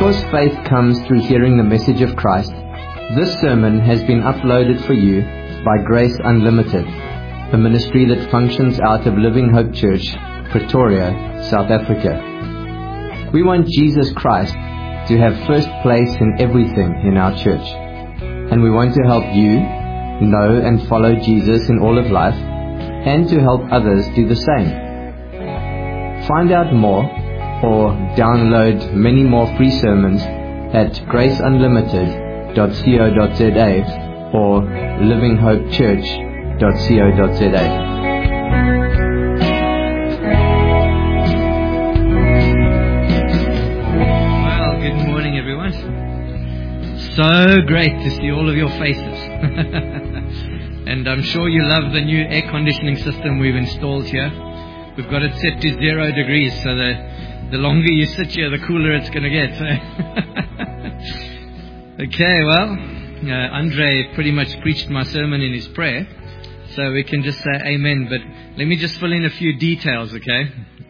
Because faith comes through hearing the message of Christ, this sermon has been uploaded for you by Grace Unlimited, a ministry that functions out of Living Hope Church, Pretoria, South Africa. We want Jesus Christ to have first place in everything in our church, and we want to help you know and follow Jesus in all of life, and to help others do the same. Find out more or download many more free sermons at graceunlimited.co.za or livinghopechurch.co.za. Well, good morning, everyone. So great to see all of your faces. And I'm sure you love the new air conditioning system we've installed here. We've got it set to 0 degrees, so the longer you sit here, the cooler it's going to get. Okay, well, Andre pretty much preached my sermon in his prayer, so we can just say amen. But let me just fill in a few details, okay?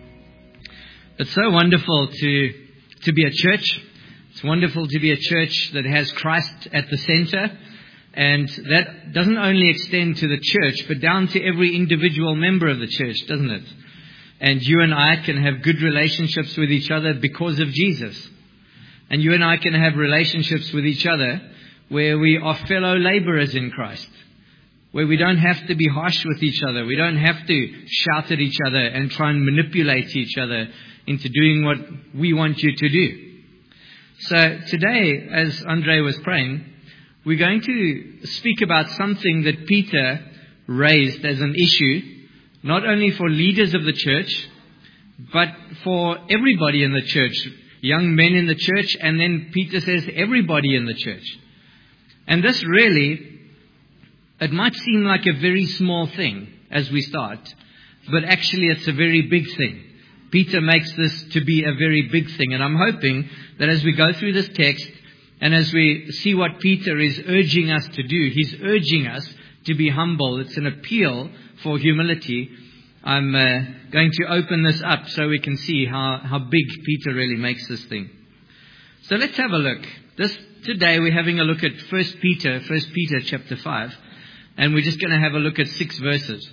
It's so wonderful to be a church. It's wonderful to be a church that has Christ at the center. And that doesn't only extend to the church, but down to every individual member of the church, doesn't it? And you and I can have good relationships with each other because of Jesus. And you and I can have relationships with each other where we are fellow laborers in Christ, where we don't have to be harsh with each other. We don't have to shout at each other and try and manipulate each other into doing what we want you to do. So today, as Andre was praying, we're going to speak about something that Peter raised as an issue, not only for leaders of the church, but for everybody in the church, young men in the church, and then Peter says everybody in the church. And this really, it might seem like a very small thing as we start, but actually it's a very big thing. Peter makes this to be a very big thing, and I'm hoping that as we go through this text, and as we see what Peter is urging us to do, he's urging us to be humble. It's an appeal for humility. I'm going to open this up so we can see how big Peter really makes this thing. So let's have a look. Today we're having a look at 1 Peter chapter 5, and we're just going to have a look at 6 verses.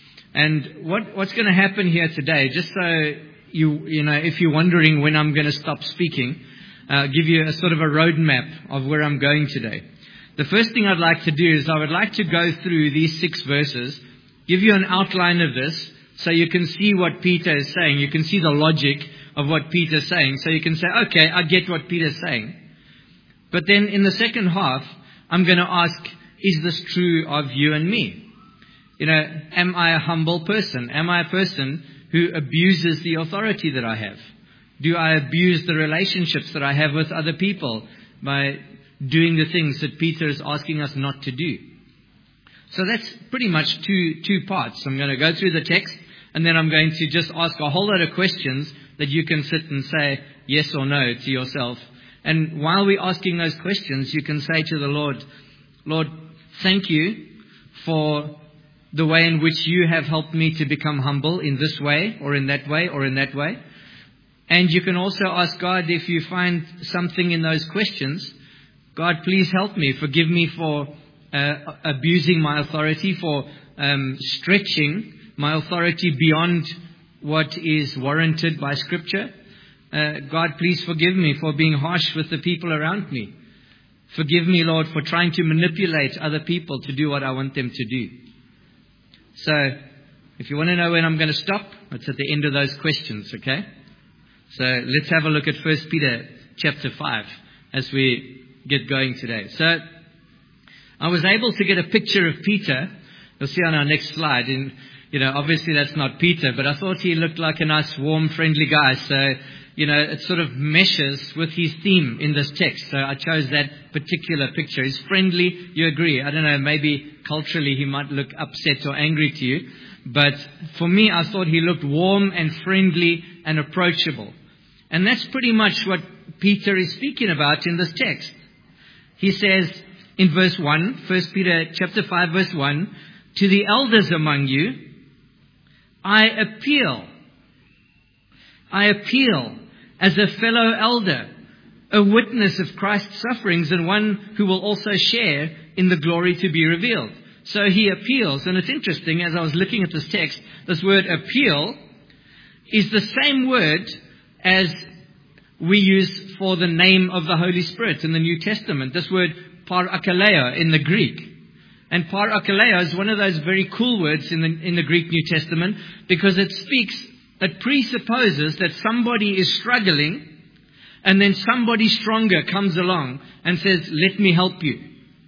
And what's going to happen here today, just so you know, if you're wondering when I'm going to stop speaking, give you a sort of a roadmap of where I'm going today. The first thing I'd like to do is I would like to go through these 6 verses, give you an outline of this, so you can see what Peter is saying. You can see the logic of what Peter's saying. So you can say, okay, I get what Peter's saying. But then in the second half, I'm going to ask, is this true of you and me? You know, am I a humble person? Am I a person who abuses the authority that I have? Do I abuse the relationships that I have with other people by doing the things that Peter is asking us not to do? So that's pretty much two parts. I'm going to go through the text, and then I'm going to just ask a whole lot of questions that you can sit and say yes or no to yourself. And while we're asking those questions, you can say to the Lord, Lord, thank you for the way in which you have helped me to become humble in this way, or in that way, or in that way. And you can also ask God, if you find something in those questions, God, please help me. Forgive me for abusing my authority, for stretching my authority beyond what is warranted by Scripture. God, please forgive me for being harsh with the people around me. Forgive me, Lord, for trying to manipulate other people to do what I want them to do. So, if you want to know when I'm going to stop, it's at the end of those questions, okay? So let's have a look at 1 Peter chapter 5 as we get going today. So I was able to get a picture of Peter. You'll see on our next slide. And, you know, obviously that's not Peter, but I thought he looked like a nice, warm, friendly guy. So, you know, it sort of meshes with his theme in this text. So I chose that particular picture. He's friendly, you agree. I don't know, maybe culturally he might look upset or angry to you. But for me, I thought he looked warm and friendly and approachable. And that's pretty much what Peter is speaking about in this text. He says in verse 1, 1 Peter chapter 5, verse 1, to the elders among you, I appeal as a fellow elder a witness of Christ's sufferings, and one who will also share in the glory to be revealed. So he appeals, and it's interesting, as I was looking at this text, this word appeal is the same word as we use for the name of the Holy Spirit in the New Testament. This word parakaleo in the Greek. And parakaleo is one of those very cool words in the Greek New Testament, because it presupposes that somebody is struggling, and then somebody stronger comes along and says, let me help you.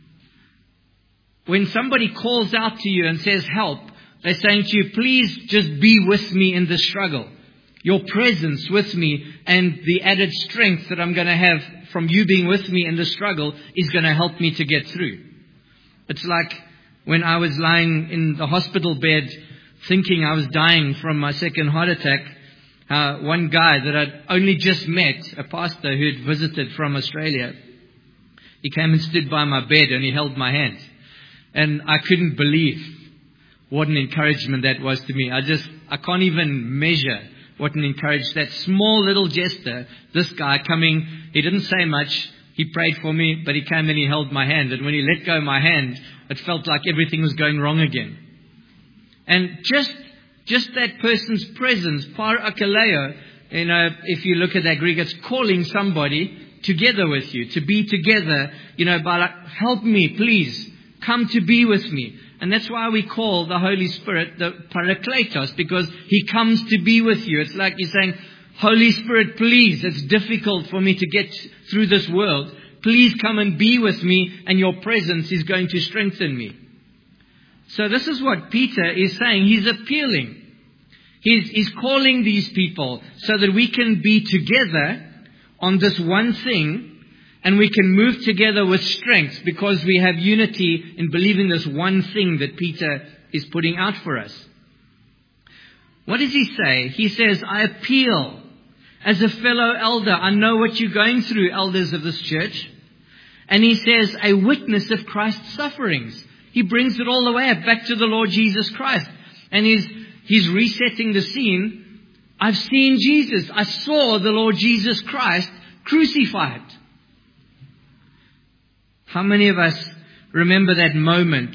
When somebody calls out to you and says help, they're saying to you, please just be with me in this struggle. Your presence with me and the added strength that I'm going to have from you being with me in the struggle is going to help me to get through. It's like when I was lying in the hospital bed thinking I was dying from my second heart attack, one guy that I'd only just met, a pastor who had visited from Australia, he came and stood by my bed and he held my hand. And I couldn't believe what an encouragement that was to me. I can't even measure what an encouragement. That small little gesture, this guy coming, he didn't say much. He prayed for me, but he came and he held my hand. And when he let go of my hand, it felt like everything was going wrong again. And just that person's presence, parakaleo, if you look at that Greek, it's calling somebody together with you, to be together, by like, help me, please, come to be with me. And that's why we call the Holy Spirit the Parakletos, because He comes to be with you. It's like you're saying, Holy Spirit, please, it's difficult for me to get through this world. Please come and be with me, and your presence is going to strengthen me. So this is what Peter is saying. He's appealing. He's calling these people so that we can be together on this one thing, and we can move together with strength because we have unity in believing this one thing that Peter is putting out for us. What does he say? He says, I appeal as a fellow elder. I know what you're going through, elders of this church. And he says, a witness of Christ's sufferings. He brings it all the way back to the Lord Jesus Christ. And he's resetting the scene. I've seen Jesus. I saw the Lord Jesus Christ crucified. How many of us remember that moment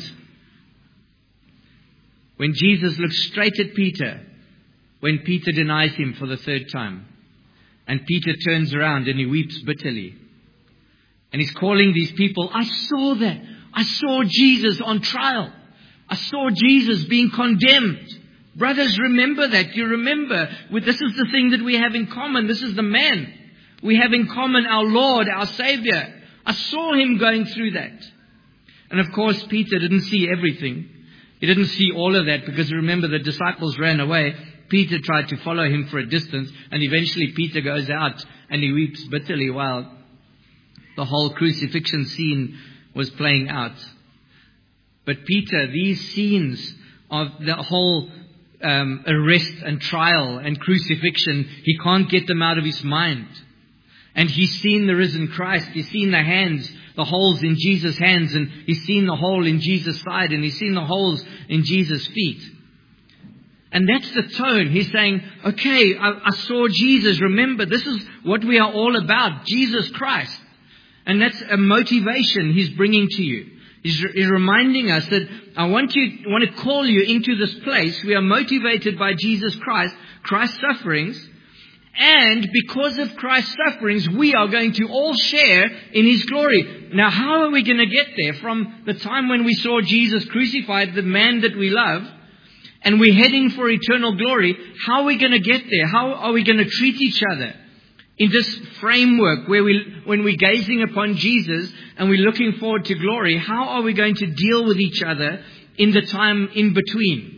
when Jesus looked straight at Peter when Peter denies Him for the third time? And Peter turns around and he weeps bitterly. And he's calling these people, I saw that. I saw Jesus on trial. I saw Jesus being condemned. Brothers, remember that. You remember, this is the thing that we have in common. This is the man. We have in common our Lord, our Savior. I saw Him going through that. And of course, Peter didn't see everything. He didn't see all of that because remember, the disciples ran away. Peter tried to follow Him for a distance, and eventually Peter goes out and he weeps bitterly while the whole crucifixion scene was playing out. But Peter, these scenes of the whole arrest and trial and crucifixion, he can't get them out of his mind. And he's seen the risen Christ. He's seen the hands, the holes in Jesus' hands, and he's seen the hole in Jesus' side, and he's seen the holes in Jesus' feet. And that's the tone. He's saying, okay, I saw Jesus. Remember, this is what we are all about, Jesus Christ. And that's a motivation He's bringing to you. He's reminding us that I want to call you into this place. We are motivated by Jesus Christ, Christ's sufferings. And because of Christ's sufferings, we are going to all share in His glory. Now, how are we going to get there? From the time when we saw Jesus crucified, the man that we love, and we're heading for eternal glory, how are we going to get there? How are we going to treat each other in this framework where when we're gazing upon Jesus and we're looking forward to glory, how are we going to deal with each other in the time in between?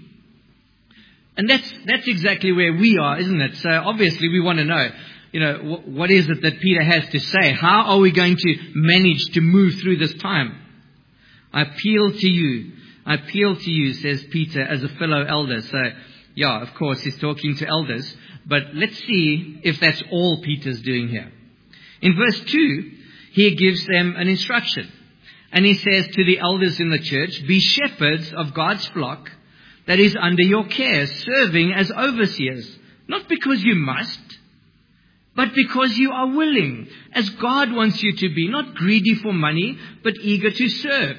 And that's exactly where we are, isn't it? So obviously we want to know, what is it that Peter has to say? How are we going to manage to move through this time? I appeal to you, says Peter, as a fellow elder. So, yeah, of course, he's talking to elders. But let's see if that's all Peter's doing here. In verse 2, he gives them an instruction. And he says to the elders in the church, be shepherds of God's flock that is under your care, serving as overseers, not because you must, but because you are willing, as God wants you to be, not greedy for money, but eager to serve.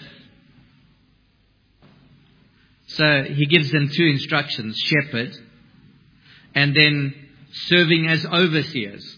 So he gives them two instructions, shepherd, and then serving as overseers.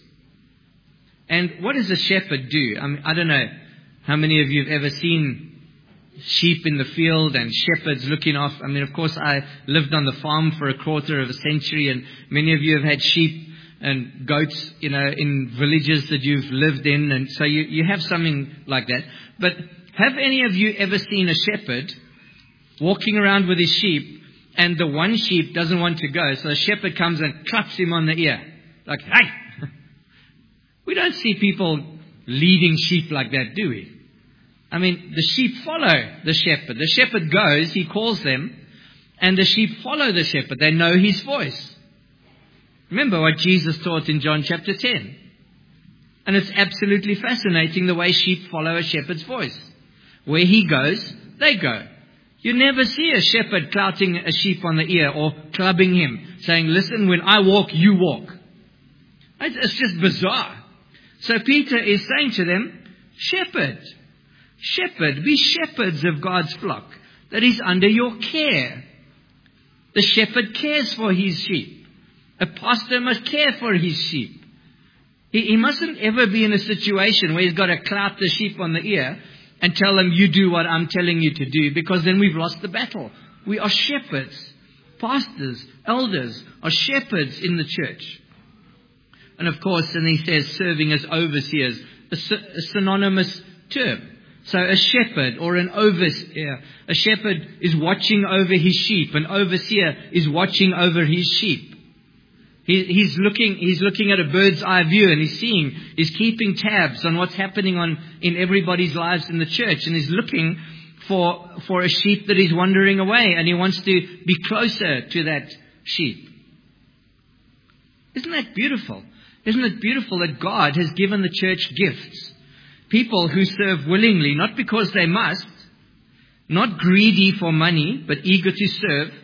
And what does a shepherd do? I don't know how many of you have ever seen sheep in the field and shepherds looking off. Of course, I lived on the farm for a quarter of a century, and many of you have had sheep and goats, in villages that you've lived in, and so you have something like that. But have any of you ever seen a shepherd walking around with his sheep, and the one sheep doesn't want to go, so the shepherd comes and claps him on the ear, like, hey! We don't see people leading sheep like that, do we? The sheep follow the shepherd. The shepherd goes, he calls them, and the sheep follow the shepherd. They know his voice. Remember what Jesus taught in John chapter 10. And it's absolutely fascinating the way sheep follow a shepherd's voice. Where he goes, they go. You never see a shepherd clouting a sheep on the ear or clubbing him, saying, listen, when I walk, you walk. It's just bizarre. So Peter is saying to them, shepherd, be shepherds of God's flock that is under your care. The shepherd cares for his sheep. A pastor must care for his sheep. He mustn't ever be in a situation where he's got to clout the sheep on the ear and tell them, you do what I'm telling you to do, because then we've lost the battle. We are shepherds. Pastors, elders are shepherds in the church. And of course, then he says serving as overseers, a synonymous term. So a shepherd or an overseer, a shepherd is watching over his sheep. An overseer is watching over his sheep. He's looking at a bird's eye view, and he's keeping tabs on what's happening in everybody's lives in the church, and he's looking for a sheep that is wandering away, and he wants to be closer to that sheep. Isn't that beautiful? Isn't it beautiful that God has given the church gifts? People who serve willingly, not because they must, not greedy for money, but eager to serve.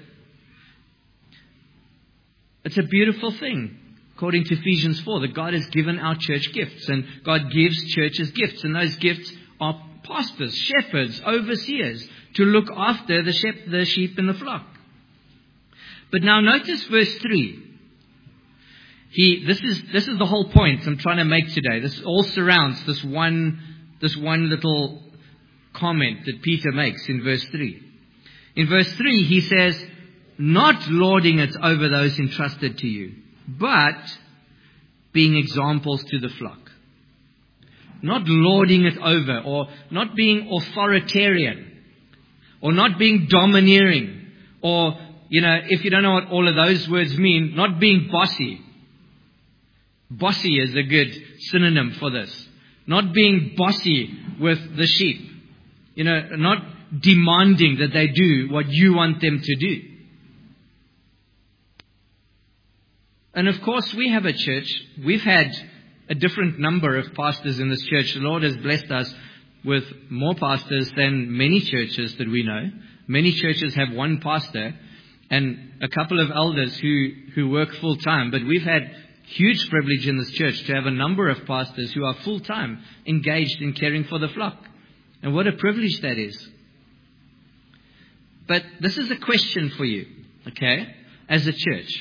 It's a beautiful thing, according to Ephesians 4, that God has given our church gifts, and God gives churches gifts, and those gifts are pastors, shepherds, overseers, to look after the sheep in the flock. But now notice verse 3. This is the whole point I'm trying to make today. This all surrounds this one little comment that Peter makes in verse 3. In verse 3, he says, not lording it over those entrusted to you, but being examples to the flock. Not lording it over, or not being authoritarian, or not being domineering, or, if you don't know what all of those words mean, not being bossy. Bossy is a good synonym for this. Not being bossy with the sheep. Not demanding that they do what you want them to do. And of course, we have a church. We've had a different number of pastors in this church. The Lord has blessed us with more pastors than many churches that we know. Many churches have one pastor and a couple of elders who work full time. But we've had huge privilege in this church to have a number of pastors who are full time engaged in caring for the flock. And what a privilege that is. But this is a question for you, okay, as a church.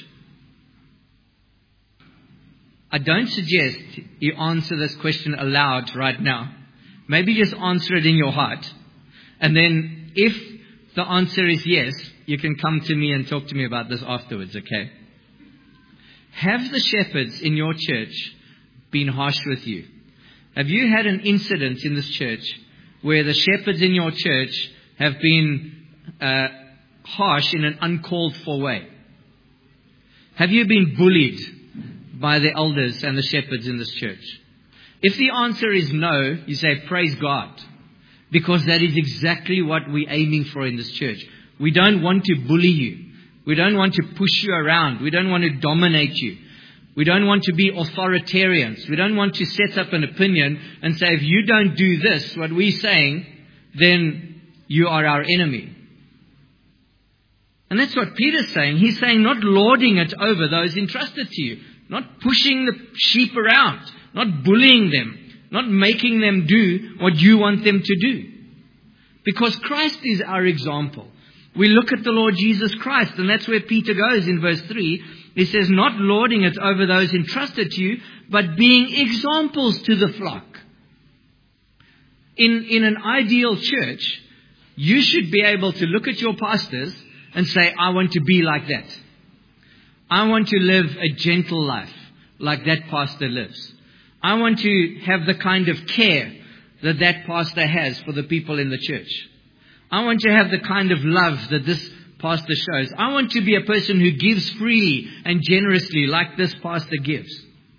I don't suggest you answer this question aloud right now. Maybe just answer it in your heart. And then if the answer is yes, you can come to me and talk to me about this afterwards, okay? Have the shepherds in your church been harsh with you? Have you had an incident in this church where the shepherds in your church have been harsh in an uncalled for way? Have you been bullied by the elders and the shepherds in this church? If the answer is no, you say, praise God. Because that is exactly what we're aiming for in this church. We don't want to bully you. We don't want to push you around. We don't want to dominate you. We don't want to be authoritarians. We don't want to set up an opinion and say, if you don't do this, what we're saying, then you are our enemy. And that's what Peter's saying. He's saying, not lording it over those entrusted to you. not pushing the sheep around, not bullying them, not making them do what you want them to do. Because Christ is our example. We look at the Lord Jesus Christ, and that's where Peter goes in verse 3. He says, not lording it over those entrusted to you, but being examples to the flock. In an ideal church, you should be able to look at your pastors and say, I want to be like that. I want to live a gentle life like that pastor lives. I want to have the kind of care that that pastor has for the people in the church. I want to have the kind of love that this pastor shows. I want to be a person who gives freely and generously like this pastor gives.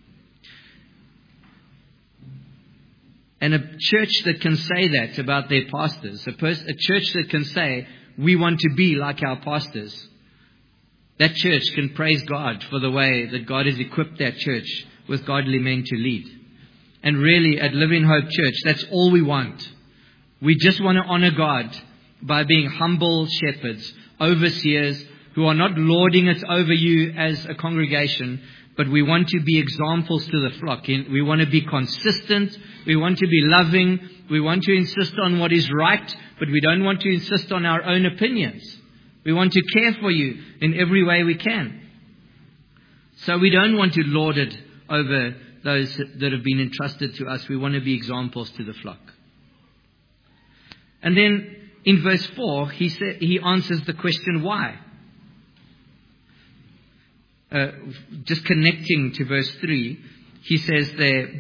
And a church that can say that about their pastors, a church that can say, we want to be like our pastors, that church can praise God for the way that God has equipped that church with godly men to lead. And really, at Living Hope Church, that's all we want. We just want to honor God by being humble shepherds, overseers, who are not lording it over you as a congregation, but we want to be examples to the flock. We want to be consistent. We want to be loving. We want to insist on what is right, but we don't want to insist on our own opinions. We want to care for you in every way we can. So we don't want to lord it over those that have been entrusted to us. We want to be examples to the flock. And then in verse 4, he answers the question, why? Just connecting to verse 3, he says there,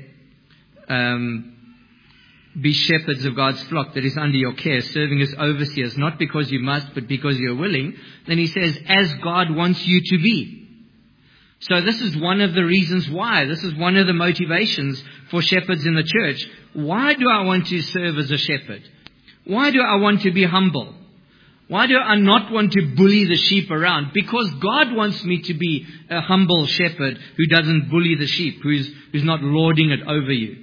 be shepherds of God's flock that is under your care, serving as overseers, not because you must, but because you're willing. Then he says, as God wants you to be. So this is one of the reasons why. This is one of the motivations for shepherds in the church. Why do I want to serve as a shepherd? Why do I want to be humble? Why do I not want to bully the sheep around? Because God wants me to be a humble shepherd who doesn't bully the sheep, who's not lording it over you.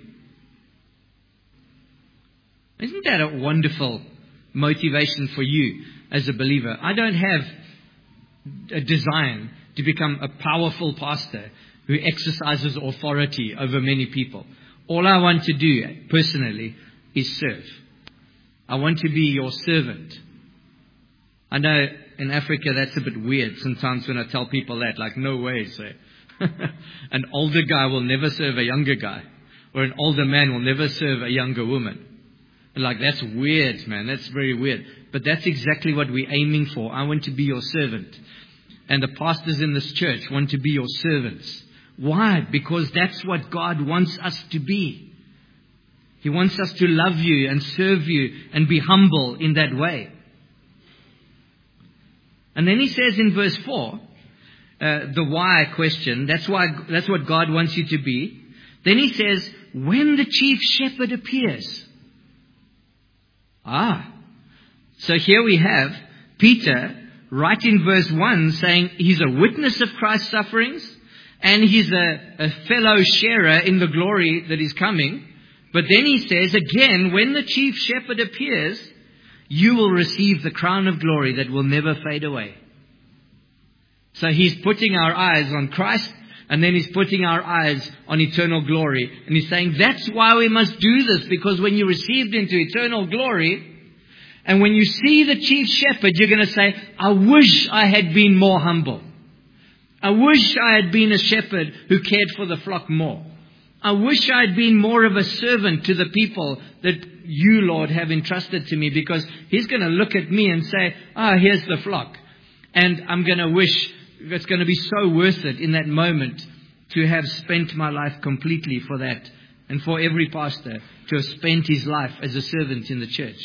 Isn't that a wonderful motivation for you as a believer? I don't have a desire to become a powerful pastor who exercises authority over many people. All I want to do personally is serve. I want to be your servant. I know in Africa that's a bit weird sometimes when I tell people that, like, no way, say. An older guy will never serve a younger guy, or an older man will never serve a younger woman. And like, that's weird, man. That's very weird. But that's exactly what we're aiming for. I want to be your servant. And the pastors in this church want to be your servants. Why? Because that's what God wants us to be. He wants us to love you and serve you and be humble in that way. And then he says in verse 4, the why question, that's what God wants you to be. Then he says, when the chief shepherd appears. So here we have Peter right in verse 1 saying he's a witness of Christ's sufferings and he's a fellow sharer in the glory that is coming. But then he says again, when the chief shepherd appears, you will receive the crown of glory that will never fade away. So he's putting our eyes on Christ, and then he's putting our eyes on eternal glory. And he's saying that's why we must do this, because when you're received into eternal glory, and when you see the chief shepherd, you're going to say, I wish I had been more humble. I wish I had been a shepherd who cared for the flock more. I wish I had been more of a servant to the people that you, Lord, have entrusted to me, because he's going to look at me and say, here's the flock. And I'm going to wish it's going to be so worth it in that moment to have spent my life completely for that. And for every pastor to have spent his life as a servant in the church.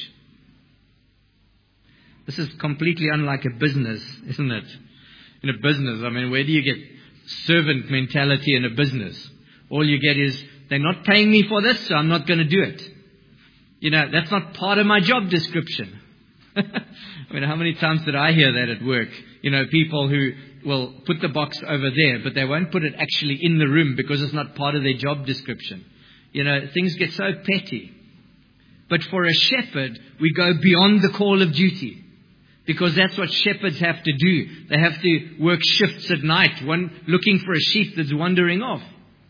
This is completely unlike a business, isn't it? In a business, where do you get servant mentality in a business? All you get is, they're not paying me for this, so I'm not going to do it. That's not part of my job description. How many times did I hear that at work? People who will put the box over there, but they won't put it actually in the room because it's not part of their job description. Things get so petty. But for a shepherd, we go beyond the call of duty. Because that's what shepherds have to do. They have to work shifts at night, one looking for a sheep that's wandering off.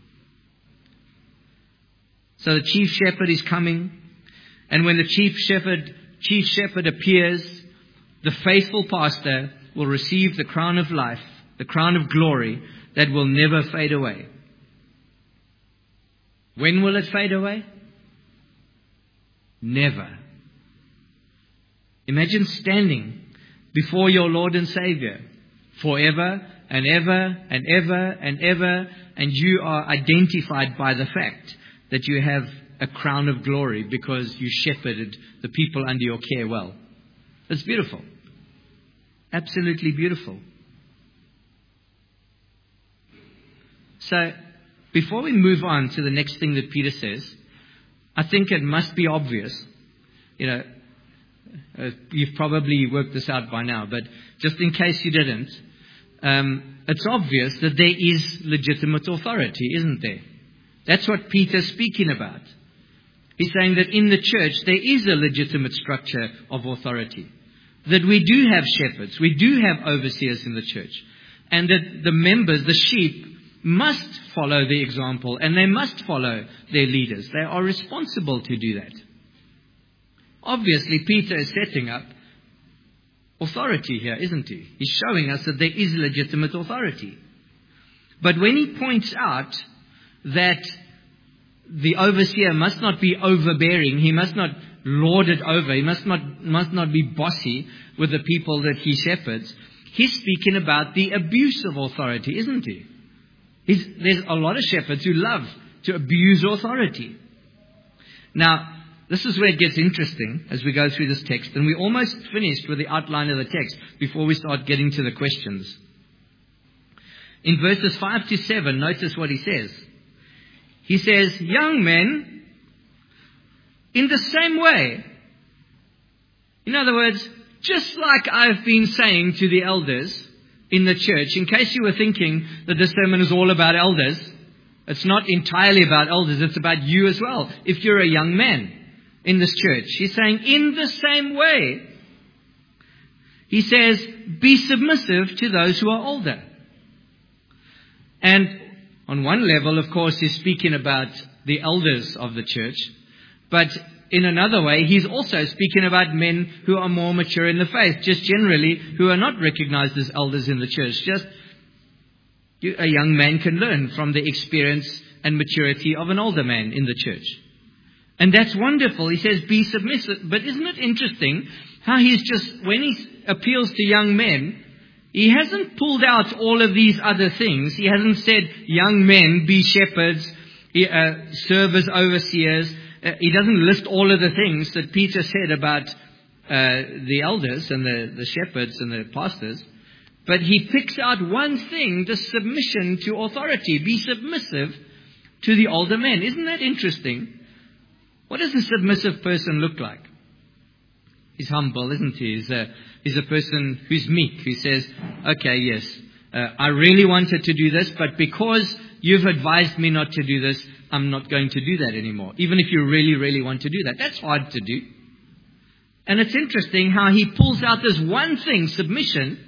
So the chief shepherd is coming. And when the chief shepherd appears, the faithful pastor will receive the crown of life, the crown of glory that will never fade away. When will it fade away? Never. Imagine standing before your Lord and Savior forever and ever and ever and ever, and you are identified by the fact that you have a crown of glory because you shepherded the people under your care well. It's beautiful. Absolutely beautiful. So, before we move on to the next thing that Peter says, I think it must be obvious. You've probably worked this out by now, but just in case you didn't, it's obvious that there is legitimate authority, isn't there? That's what Peter's speaking about. He's saying that in the church there is a legitimate structure of authority. That we do have shepherds, we do have overseers in the church. And that the members, the sheep, must follow the example and they must follow their leaders. They are responsible to do that. Obviously, Peter is setting up authority here, isn't he? He's showing us that there is legitimate authority. But when he points out that the overseer must not be overbearing, he must not lord it over, he must not be bossy with the people that he shepherds, he's speaking about the abuse of authority, isn't he? There's a lot of shepherds who love to abuse authority. Now, this is where it gets interesting as we go through this text. And we're almost finished with the outline of the text before we start getting to the questions. In verses 5 to 7, notice what he says. He says, young men, in the same way. In other words, just like I've been saying to the elders in the church, in case you were thinking that this sermon is all about elders, it's not entirely about elders, it's about you as well, if you're a young man in this church. He's saying, in the same way, he says, be submissive to those who are older. And on one level, of course, he's speaking about the elders of the church. But in another way, he's also speaking about men who are more mature in the faith, just generally, who are not recognized as elders in the church. Just a young man can learn from the experience and maturity of an older man in the church. And that's wonderful. He says, be submissive. But isn't it interesting how he's just, when he appeals to young men, he hasn't pulled out all of these other things. He hasn't said, young men, be shepherds, serve as overseers. He doesn't list all of the things that Peter said about the elders and the shepherds and the pastors. But he picks out one thing, the submission to authority. Be submissive to the older men. Isn't that interesting? What does a submissive person look like? He's humble, isn't he? He's a person who's meek, who says, okay, yes, I really wanted to do this, but because you've advised me not to do this, I'm not going to do that anymore. Even if you really, really want to do that. That's hard to do. And it's interesting how he pulls out this one thing, submission,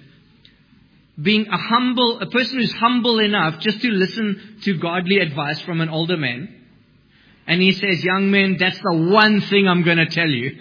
being a person who's humble enough just to listen to godly advice from an older man. And he says, young men, that's the one thing I'm going to tell you.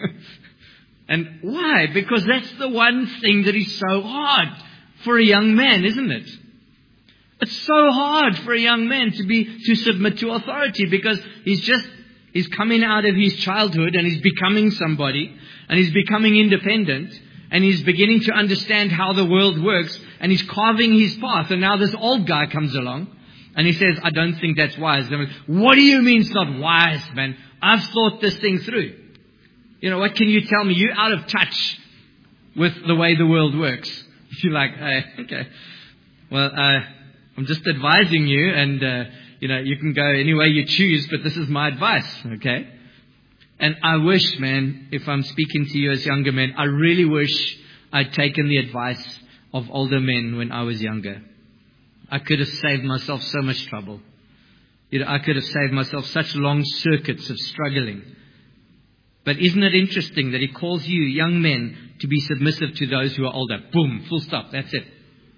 And why? Because that's the one thing that is so hard for a young man, isn't it? It's so hard for a young man to submit to authority because he's coming out of his childhood and he's becoming somebody and he's becoming independent and he's beginning to understand how the world works and he's carving his path. And now this old guy comes along and he says, I don't think that's wise. I mean, what do you mean it's not wise, man? I've thought this thing through. What can you tell me? You're out of touch with the way the world works. You're like, okay. Well, I'm just advising you and, you can go any way you choose, but this is my advice, okay? And I wish, man, if I'm speaking to you as younger men, I really wish I'd taken the advice of older men when I was younger. I could have saved myself so much trouble. I could have saved myself such long circuits of struggling. But isn't it interesting that he calls you, young men, to be submissive to those who are older? Boom, full stop, that's it.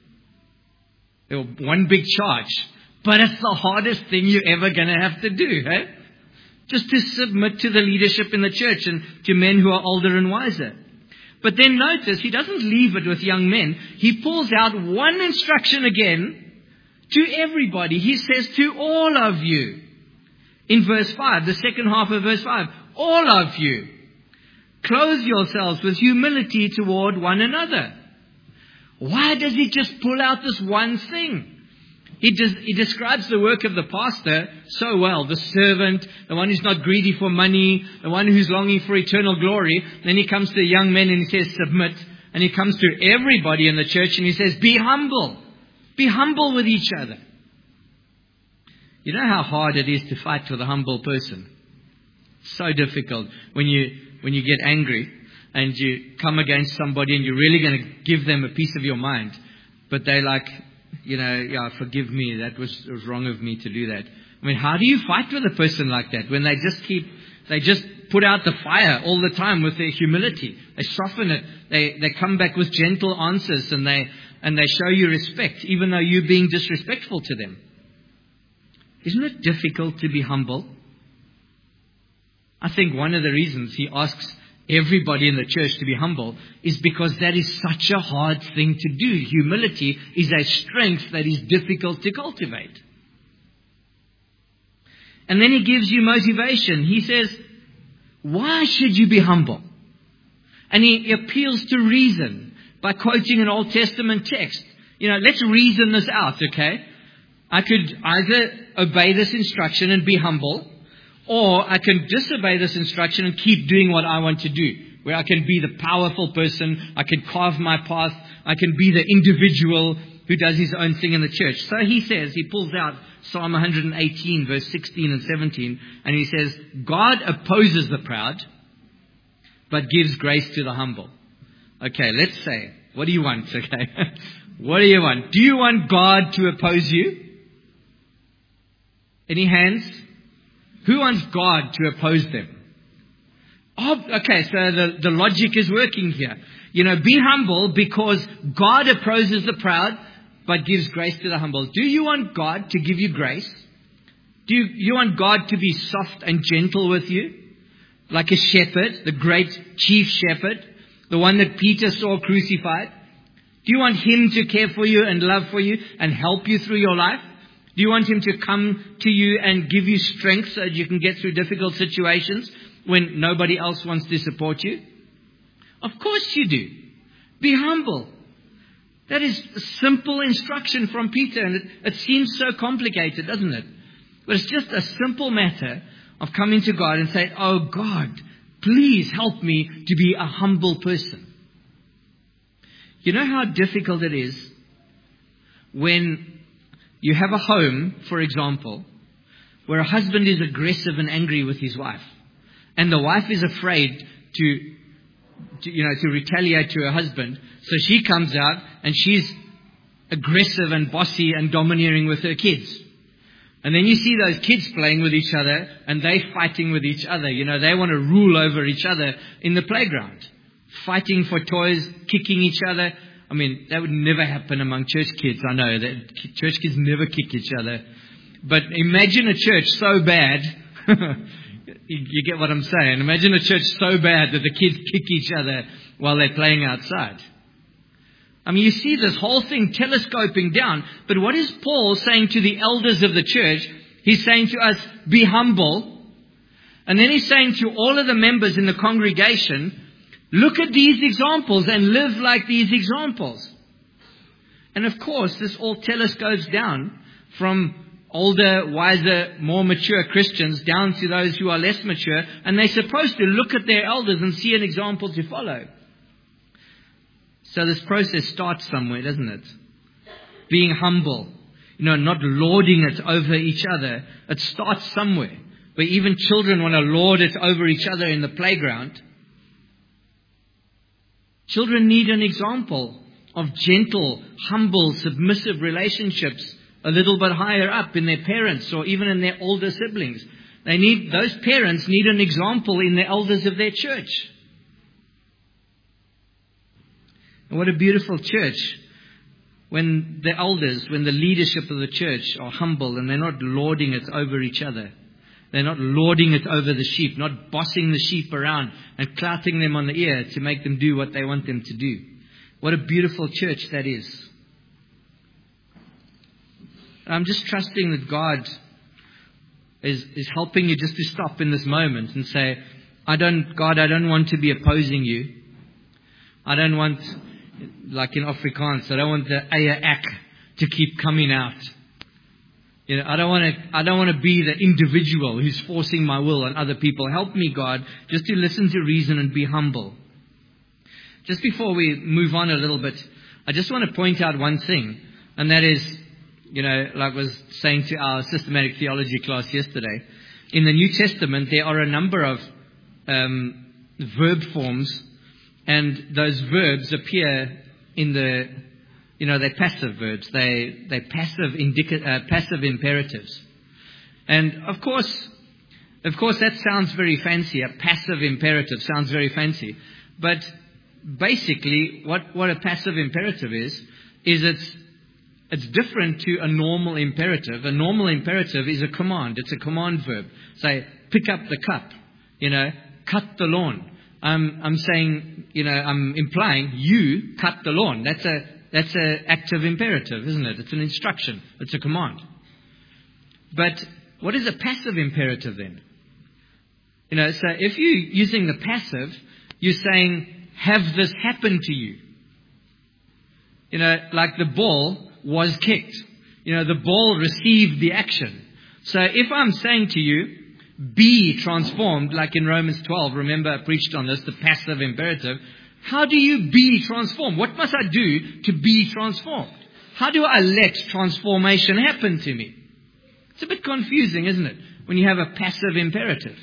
One big charge. But it's the hardest thing you're ever going to have to do, eh? Just to submit to the leadership in the church and to men who are older and wiser. But then notice, he doesn't leave it with young men. He pulls out one instruction again to everybody. He says to all of you. In verse 5, the second half of verse 5, all of you, clothe yourselves with humility toward one another. Why does he just pull out this one thing? He describes the work of the pastor so well. The servant, the one who's not greedy for money, the one who's longing for eternal glory. Then he comes to the young men and he says, submit. And he comes to everybody in the church and he says, be humble. Be humble with each other. You know how hard it is to fight with a humble person? So difficult when you get angry and you come against somebody and you're really going to give them a piece of your mind. But they're like, forgive me, that was wrong of me to do that. I mean, how do you fight with a person like that when they just put out the fire all the time with their humility? They soften it. They come back with gentle answers and they show you respect, even though you're being disrespectful to them. Isn't it difficult to be humble? I think one of the reasons he asks everybody in the church to be humble is because that is such a hard thing to do. Humility is a strength that is difficult to cultivate. And then he gives you motivation. He says, why should you be humble? And he appeals to reason by quoting an Old Testament text. Let's reason this out, okay? I could either obey this instruction and be humble, or I can disobey this instruction and keep doing what I want to do, where I can be the powerful person, I can carve my path, I can be the individual who does his own thing in the church. So he says, he pulls out Psalm 118, verse 16 and 17, and he says, God opposes the proud, but gives grace to the humble. Okay, let's say, what do you want, okay? What do you want? Do you want God to oppose you? Any hands? Who wants God to oppose them? Okay, so the logic is working here. Be humble because God opposes the proud, but gives grace to the humble. Do you want God to give you grace? Do you want God to be soft and gentle with you? Like a shepherd, the great chief shepherd, the one that Peter saw crucified? Do you want him to care for you and love for you and help you through your life? Do you want him to come to you and give you strength so that you can get through difficult situations when nobody else wants to support you? Of course you do. Be humble. That is a simple instruction from Peter, and it seems so complicated, doesn't it? But it's just a simple matter of coming to God and saying, oh God, please help me to be a humble person. You know how difficult it is when you have a home, for example, where a husband is aggressive and angry with his wife, and the wife is afraid to retaliate to her husband. So she comes out and she's aggressive and bossy and domineering with her kids. And then you see those kids playing with each other and they fighting with each other. They want to rule over each other in the playground, fighting for toys, kicking each other. I mean, that would never happen among church kids. I know that church kids never kick each other. But imagine a church so bad. You get what I'm saying? Imagine a church so bad that the kids kick each other while they're playing outside. I mean, you see this whole thing telescoping down. But what is Paul saying to the elders of the church? He's saying to us, be humble. And then he's saying to all of the members in the congregation, look at these examples and live like these examples. And of course, this all telescopes down from older, wiser, more mature Christians down to those who are less mature. And they're supposed to look at their elders and see an example to follow. So this process starts somewhere, doesn't it? Being humble, not lording it over each other. It starts somewhere where even children want to lord it over each other in the playground. Children need an example of gentle, humble, submissive relationships a little bit higher up in their parents or even in their older siblings. Those parents need an example in the elders of their church. And what a beautiful church when the elders, when the leadership of the church are humble and they're not lording it over each other. They're not lording it over the sheep, not bossing the sheep around and clouting them on the ear to make them do what they want them to do. What a beautiful church that is. I'm just trusting that God is helping you just to stop in this moment and say, God, I don't want to be opposing you. I don't want, like in Afrikaans, I don't want the eie ek to keep coming out. I don't want to be the individual who's forcing my will on other people. Help me, God, just to listen to reason and be humble. Just before we move on a little bit, I just want to point out one thing, and that is, like I was saying to our systematic theology class yesterday, in the New Testament there are a number of verb forms, and those verbs appear in the, they're passive verbs. They're passive imperatives. And of course that sounds very fancy. A passive imperative sounds very fancy. But basically what a passive imperative is it's different to a normal imperative. A normal imperative is a command. It's a command verb. Say, pick up the cup. Cut the lawn. I'm saying, I'm implying you cut the lawn. That's an active imperative, isn't it? It's an instruction. It's a command. But what is a passive imperative then? So if you're using the passive, you're saying, have this happen to you. Like the ball was kicked. The ball received the action. So if I'm saying to you, be transformed, like in Romans 12, remember I preached on this, the passive imperative. How do you be transformed? What must I do to be transformed? How do I let transformation happen to me? It's a bit confusing, isn't it, when you have a passive imperative?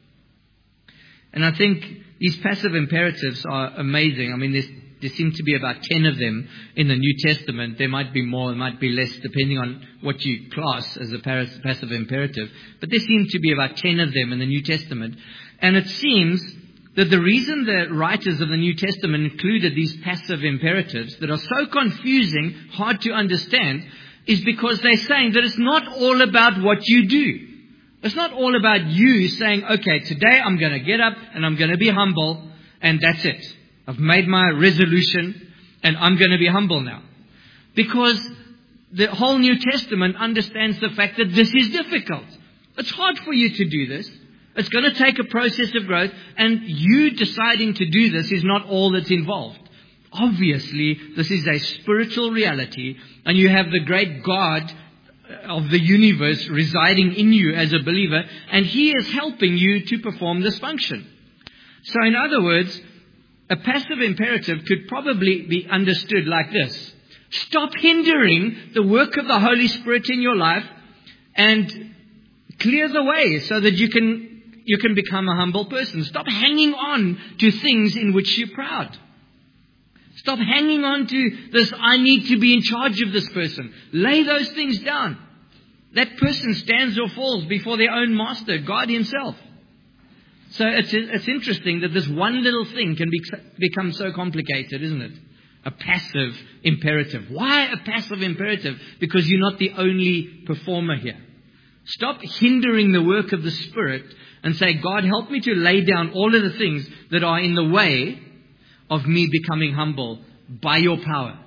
And I think these passive imperatives are amazing. I mean, there seem to be about 10 of them in the New Testament. There might be more, there might be less, depending on what you class as a passive imperative. But there seem to be about 10 of them in the New Testament. And it seems that the reason the writers of the New Testament included these passive imperatives that are so confusing, hard to understand, is because they're saying that it's not all about what you do. It's not all about you saying, okay, today I'm going to get up and I'm going to be humble, and that's it. I've made my resolution and I'm going to be humble now. Because the whole New Testament understands the fact that this is difficult. It's hard for you to do this. It's going to take a process of growth, and you deciding to do this is not all that's involved. Obviously, this is a spiritual reality, and you have the great God of the universe residing in you as a believer, and He is helping you to perform this function. So in other words, a passive imperative could probably be understood like this. Stop hindering the work of the Holy Spirit in your life and clear the way so that you can become a humble person. Stop hanging on to things in which you're proud. Stop hanging on to this, I need to be in charge of this person. Lay those things down. That person stands or falls before their own master, God Himself. So it's interesting that this one little thing can become so complicated, isn't it? A passive imperative. Why a passive imperative? Because you're not the only performer here. Stop hindering the work of the Spirit and say, God, help me to lay down all of the things that are in the way of me becoming humble by your power.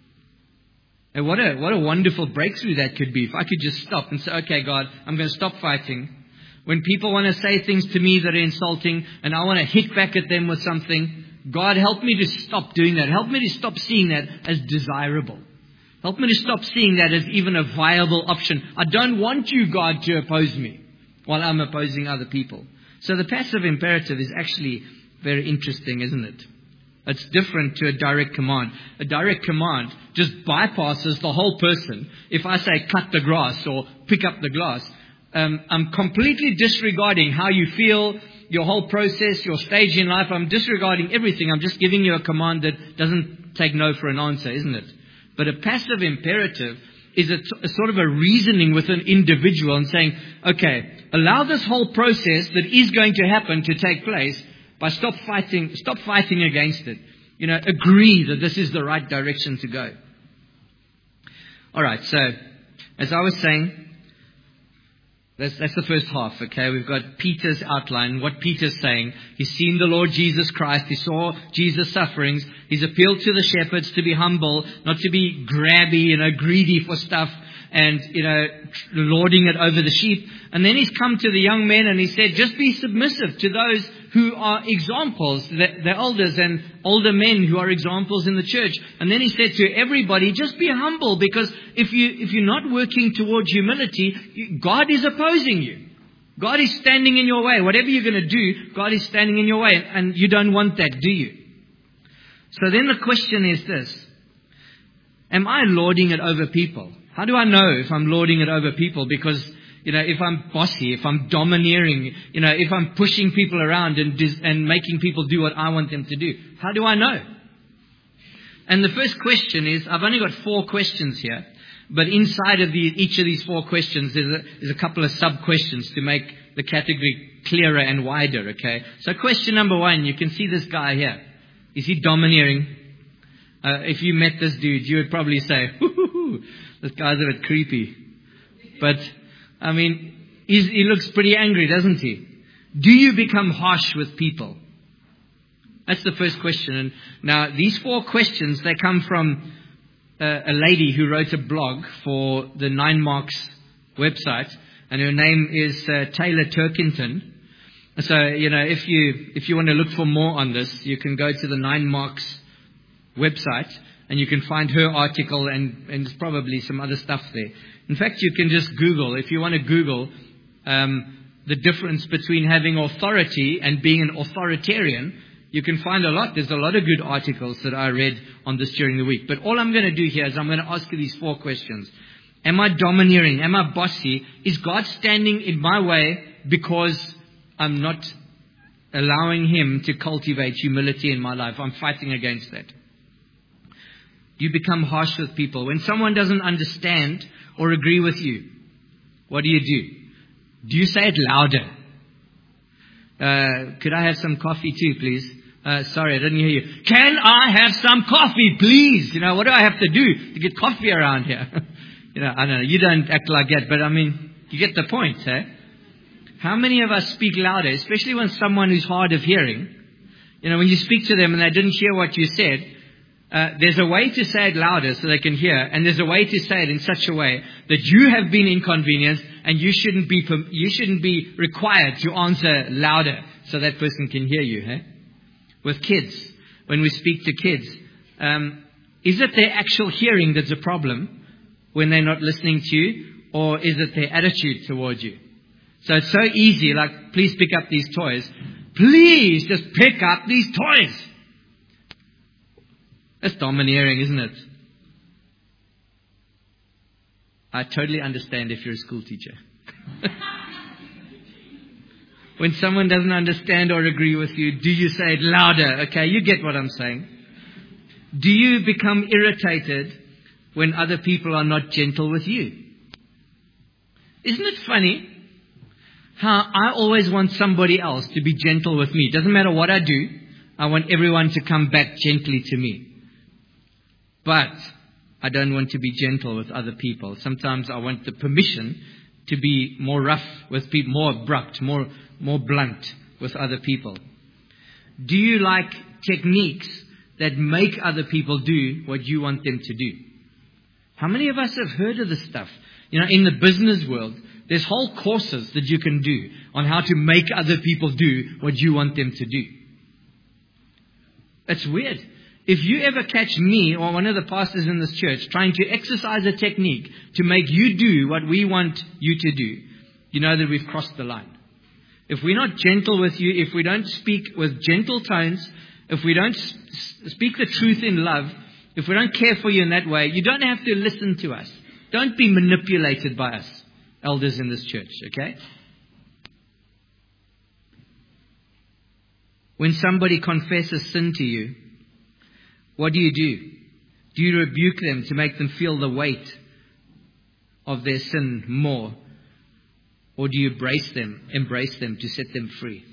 And what a wonderful breakthrough that could be if I could just stop and say, okay, God, I'm going to stop fighting. When people want to say things to me that are insulting and I want to hit back at them with something, God, help me to stop doing that. Help me to stop seeing that as desirable. Help me to stop seeing that as even a viable option. I don't want you, God, to oppose me while I'm opposing other people. So the passive imperative is actually very interesting, isn't it? It's different to a direct command. A direct command just bypasses the whole person. If I say cut the grass or pick up the glass, I'm completely disregarding how you feel, your whole process, your stage in life. I'm disregarding everything. I'm just giving you a command that doesn't take no for an answer, isn't it? But a passive imperative is a sort of a reasoning with an individual and saying, okay, allow this whole process that is going to happen to take place, but stop fighting against it. Agree that this is the right direction to go. All right, so as I was saying, that's the first half, okay? We've got Peter's outline, what Peter's saying. He's seen the Lord Jesus Christ. He saw Jesus' sufferings. He's appealed to the shepherds to be humble, not to be grabby, greedy for stuff and, lording it over the sheep. And then he's come to the young men and he said, just be submissive to those who are examples, the elders and older men who are examples in the church. And then he said to everybody, just be humble, because if you're not working towards humility, God is opposing you. God is standing in your way. Whatever you're going to do, God is standing in your way. And you don't want that, do you? So then the question is this. Am I lording it over people? How do I know if I'm lording it over people? Because if I'm bossy, if I'm domineering, if I'm pushing people around and making people do what I want them to do, how do I know? And the first question is, I've only got 4 questions here, but inside of each of these 4 questions, there's a couple of sub-questions to make the category clearer and wider, okay? So question number 1, you can see this guy here. Is he domineering? If you met this dude, you would probably say, this guy's a bit creepy. But he looks pretty angry, doesn't he? Do you become harsh with people? That's the first question. And now, these 4 questions, they come from a lady who wrote a blog for the 9 Marks website, and her name is Taylor Turkington. So, if you want to look for more on this, you can go to the 9 Marks website, and you can find her article, and there's probably some other stuff there. In fact, you can just Google, if you want to Google the difference between having authority and being an authoritarian, you can find a lot. There's a lot of good articles that I read on this during the week. But all I'm going to do here is I'm going to ask you these 4 questions. Am I domineering? Am I bossy? Is God standing in my way because I'm not allowing Him to cultivate humility in my life? I'm fighting against that. You become harsh with people. When someone doesn't understand or agree with you, what do? Do you say it louder? Could I have some coffee too, please? Sorry, I didn't hear you. Can I have some coffee, please? What do I have to do to get coffee around here? I don't know. You don't act like that, but you get the point, eh? How many of us speak louder, especially when someone who's hard of hearing, when you speak to them and they didn't hear what you said, there's a way to say it louder so they can hear, and there's a way to say it in such a way that you have been inconvenienced and you shouldn't be required to answer louder so that person can hear you. Eh? With kids, when we speak to kids, is it their actual hearing that's a problem when they're not listening to you, or is it their attitude towards you? So it's so easy, like, please pick up these toys. Please just pick up these toys. That's domineering, isn't it? I totally understand if you're a school teacher. When someone doesn't understand or agree with you, do you say it louder? Okay, you get what I'm saying. Do you become irritated when other people are not gentle with you? Isn't it funny how I always want somebody else to be gentle with me? Doesn't matter what I do, I want everyone to come back gently to me. But I don't want to be gentle with other people. Sometimes I want the permission to be more rough with people, more abrupt, more blunt with other people. Do you like techniques that make other people do what you want them to do? How many of us have heard of this stuff? In the business world, there's whole courses that you can do on how to make other people do what you want them to do. It's weird. If you ever catch me or one of the pastors in this church trying to exercise a technique to make you do what we want you to do, you know that we've crossed the line. If we're not gentle with you, if we don't speak with gentle tones, if we don't speak the truth in love, if we don't care for you in that way, you don't have to listen to us. Don't be manipulated by us, elders in this church, okay? When somebody confesses sin to you, what do? Do you rebuke them to make them feel the weight of their sin more? Or do you embrace them to set them free?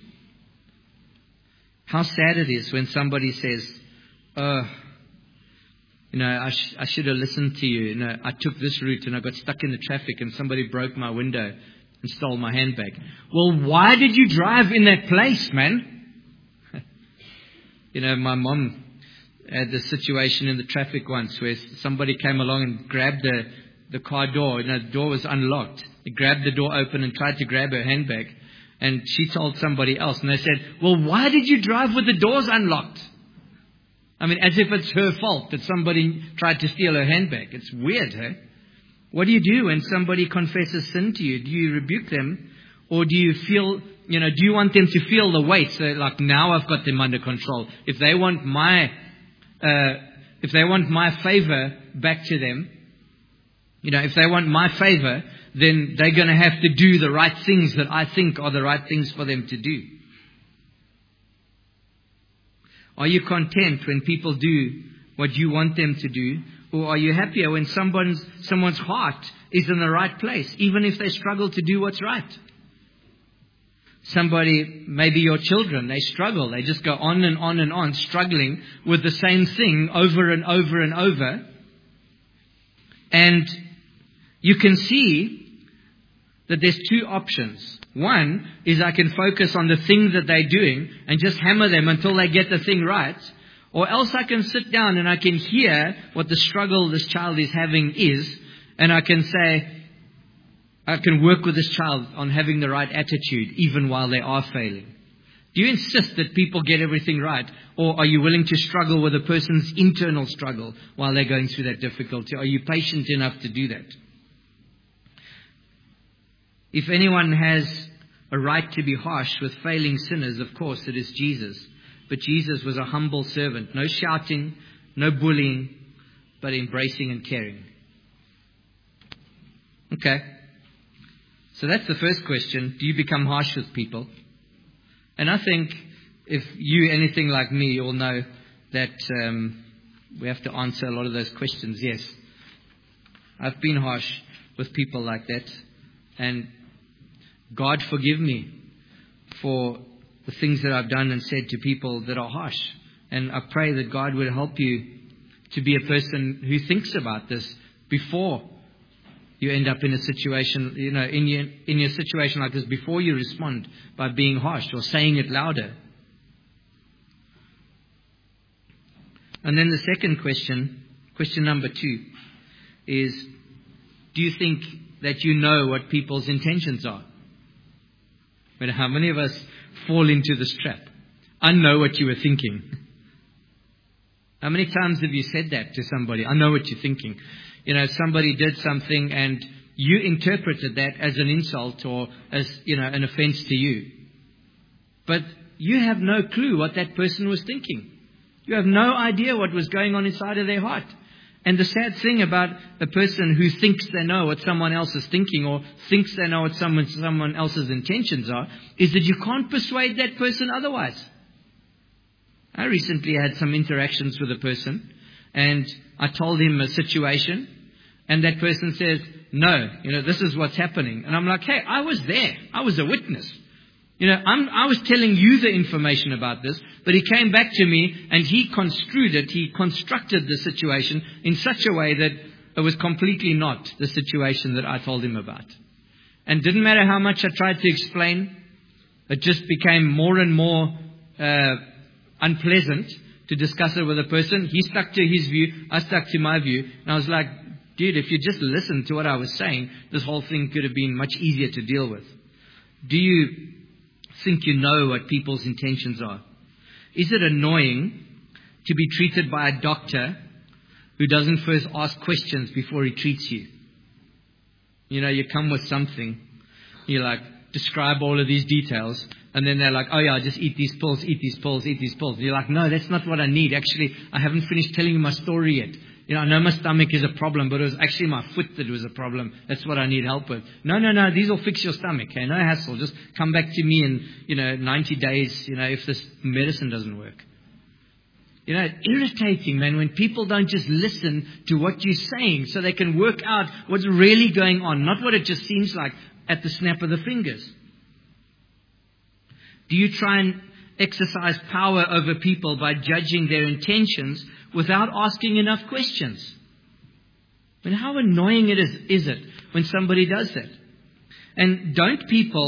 How sad it is when somebody says, oh, I should have listened to you. I took this route and I got stuck in the traffic and somebody broke my window and stole my handbag. Well, why did you drive in that place, man? My mom had this situation in the traffic once where somebody came along and grabbed the car door. The door was unlocked. He grabbed the door open and tried to grab her handbag. And she told somebody else. And they said, well, why did you drive with the doors unlocked? I mean, as if it's her fault that somebody tried to steal her handbag. It's weird, huh? What do you do when somebody confesses sin to you? Do you rebuke them? Or do you feel, do you want them to feel the weight? So like, now I've got them under control. If they want my favor back to them, if they want my favor, then they're going to have to do the right things that I think are the right things for them to do. Are you content when people do what you want them to do? Or are you happier when someone's heart is in the right place, even if they struggle to do what's right? Somebody, maybe your children, they struggle. They just go on and on and on, struggling with the same thing over and over and over. And you can see that there's two options. One is I can focus on the thing that they're doing and just hammer them until they get the thing right. Or else I can sit down and I can hear what the struggle this child is having is. And I can say, I can work with this child on having the right attitude even while they are failing. Do you insist that people get everything right? Or are you willing to struggle with a person's internal struggle while they're going through that difficulty? Are you patient enough to do that? If anyone has a right to be harsh with failing sinners, of course it is Jesus. But Jesus was a humble servant. No shouting, no bullying, but embracing and caring. Okay. So that's the first question. Do you become harsh with people? And I think if you, anything like me, you'll know that we have to answer a lot of those questions. Yes. I've been harsh with people like that. And God forgive me for the things that I've done and said to people that are harsh. And I pray that God would help you to be a person who thinks about this before you end up in a situation, in your situation like this, before you respond by being harsh or saying it louder. And then the second question number 2, is, do you think that you know what people's intentions are? But how many of us fall into this trap? I know what you were thinking. How many times have you said that to somebody? I know what you're thinking. Somebody did something and you interpreted that as an insult or as, an offense to you. But you have no clue what that person was thinking. You have no idea what was going on inside of their heart. And the sad thing about a person who thinks they know what someone else is thinking or thinks they know what someone else's intentions are is that you can't persuade that person otherwise. I recently had some interactions with a person and I told him a situation and that person says, no, this is what's happening. And I'm like, hey, I was there. I was a witness. I was telling you the information about this, but he came back to me and he constructed the situation in such a way that it was completely not the situation that I told him about. And didn't matter how much I tried to explain, it just became more and more unpleasant to discuss it with a person. He stuck to his view, I stuck to my view, and I was like, dude, if you just listened to what I was saying, this whole thing could have been much easier to deal with. Do you think you know what people's intentions are? Is it annoying to be treated by a doctor who doesn't first ask questions before he treats you? You come with something, you describe all of these details, and then they're like, oh yeah, just eat these pills, eat these pills, eat these pills. And you're like, no, that's not what I need. Actually, I haven't finished telling you my story yet. I know my stomach is a problem, but it was actually my foot that was a problem. That's what I need help with. No, these will fix your stomach. Okay? No hassle. Just come back to me in, 90 days, if this medicine doesn't work. Irritating, man, when people don't just listen to what you're saying so they can work out what's really going on, not what it just seems like at the snap of the fingers. Do you try and exercise power over people by judging their intentions without asking enough questions? And how annoying is it when somebody does that? And doesn't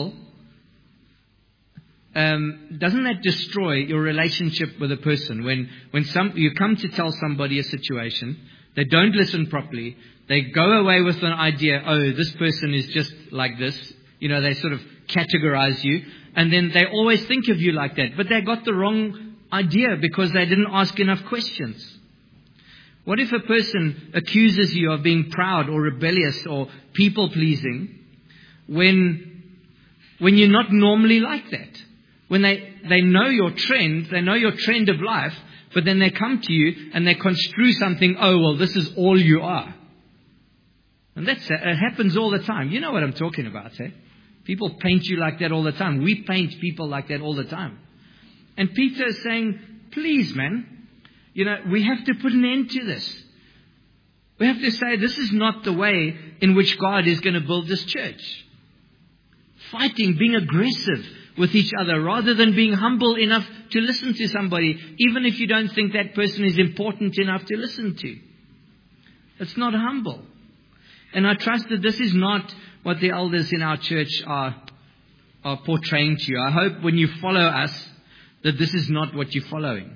that destroy your relationship with a person? When you come to tell somebody a situation, they don't listen properly, they go away with an idea, oh, this person is just like this. They sort of categorize you, and then they always think of you like that. But they got the wrong idea because they didn't ask enough questions. What if a person accuses you of being proud or rebellious or people-pleasing when you're not normally like that? When they know your trend, they know your trend of life, but then they come to you and they construe something, oh, well, this is all you are. And it happens all the time. You know what I'm talking about, eh? People paint you like that all the time. We paint people like that all the time. And Peter is saying, please, man, we have to put an end to this. We have to say this is not the way in which God is going to build this church. Fighting, being aggressive with each other rather than being humble enough to listen to somebody, even if you don't think that person is important enough to listen to. It's not humble. And I trust that this is not what the elders in our church are portraying to you. I hope when you follow us that this is not what you're following.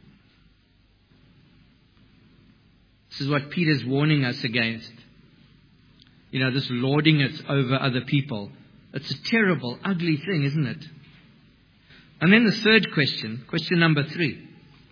This is what Peter's warning us against. This lording it over other people. It's a terrible, ugly thing, isn't it? And then the third question number 3.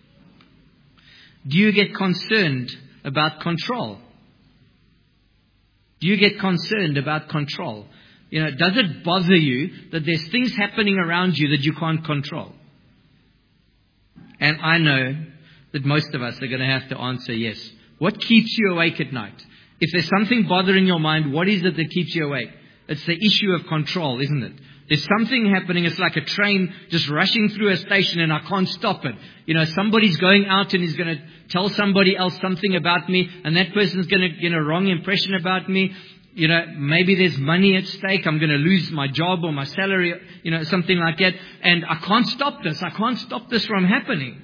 Do you get concerned about control? Do you get concerned about control? Does it bother you that there's things happening around you that you can't control? And I know that most of us are going to have to answer yes. What keeps you awake at night? If there's something bothering your mind, what is it that keeps you awake? It's the issue of control, isn't it? There's something happening. It's like a train just rushing through a station and I can't stop it. Somebody's going out and he's going to tell somebody else something about me, and that person's going to get a wrong impression about me. Maybe there's money at stake. I'm going to lose my job or my salary, something like that. And I can't stop this. I can't stop this from happening.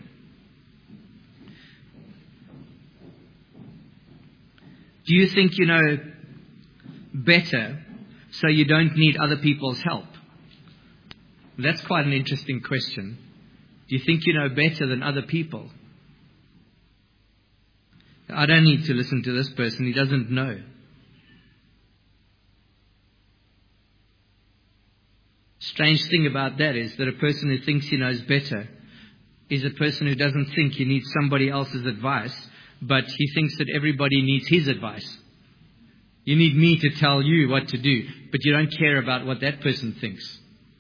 Do you think you know better so you don't need other people's help? That's quite an interesting question. Do you think you know better than other people? I don't need to listen to this person. He doesn't know. Strange thing about that is that a person who thinks he knows better is a person who doesn't think he needs somebody else's advice, but he thinks that everybody needs his advice. You need me to tell you what to do, but you don't care about what that person thinks.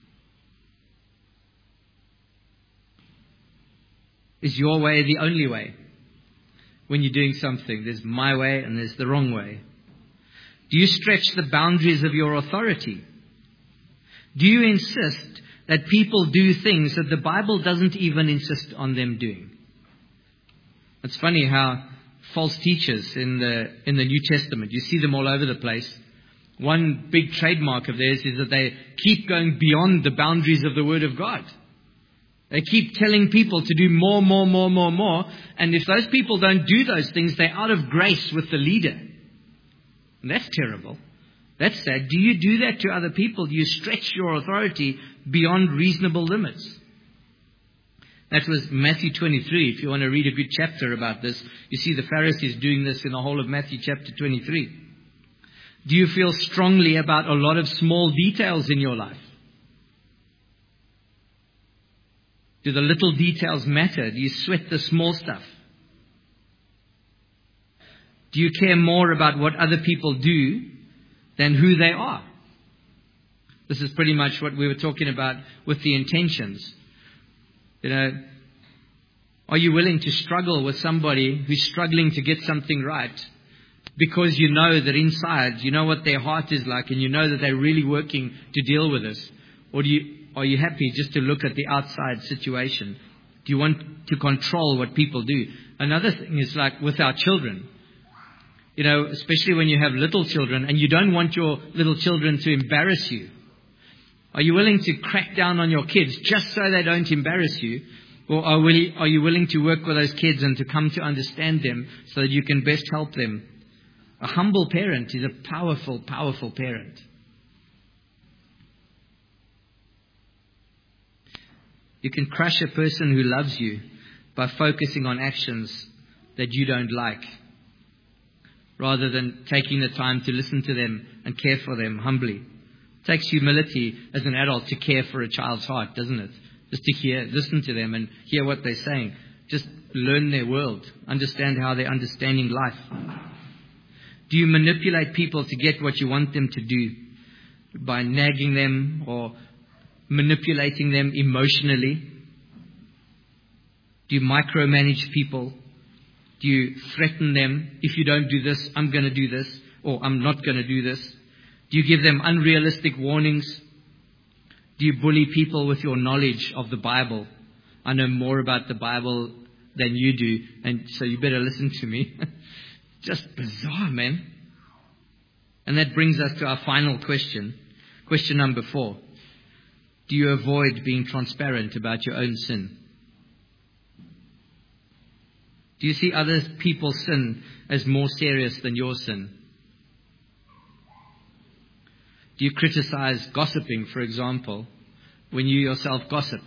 Is your way the only way? When you're doing something, there's my way and there's the wrong way. Do you stretch the boundaries of your authority? Do you insist that people do things that the Bible doesn't even insist on them doing? It's funny how false teachers in the New Testament, you see them all over the place. One big trademark of theirs is that they keep going beyond the boundaries of the Word of God. They keep telling people to do more. And if those people don't do those things, they're out of grace with the leader. And that's terrible. That's sad. Do you do that to other people? Do you stretch your authority beyond reasonable limits? That was Matthew 23. If you want to read a good chapter about this, you see the Pharisees doing this in the whole of Matthew chapter 23. Do you feel strongly about a lot of small details in your life? Do the little details matter? Do you sweat the small stuff? Do you care more about what other people do than who they are? This is pretty much what we were talking about with the intentions. Are you willing to struggle with somebody who's struggling to get something right because you know that inside, you know what their heart is like and you know that they're really working to deal with this? Or are you happy just to look at the outside situation Do you want to control what people do? Another thing is like with our children. Especially when you have little children and you don't want your little children to embarrass you. Are you willing to crack down on your kids just so they don't embarrass you? Or are you willing to work with those kids and to come to understand them so that you can best help them? A humble parent is a powerful, powerful parent. You can crush a person who loves you by focusing on actions that you don't like, rather than taking the time to listen to them and care for them humbly. It takes humility as an adult to care for a child's heart, doesn't it? Just to listen to them and hear what they're saying. Just learn their world. Understand how they're understanding life. Do you manipulate people to get what you want them to do by nagging them or manipulating them emotionally? Do you micromanage people? Do you threaten them? If you don't do this, I'm going to do this, or I'm not going to do this. Do you give them unrealistic warnings? Do you bully people with your knowledge of the Bible? I know more about the Bible than you do, and so you better listen to me. Just bizarre, man. And that brings us to our final question. Question number 4. Do you avoid being transparent about your own sin? Do you see other people's sin as more serious than your sin? Do you criticize gossiping, for example, when you yourself gossip?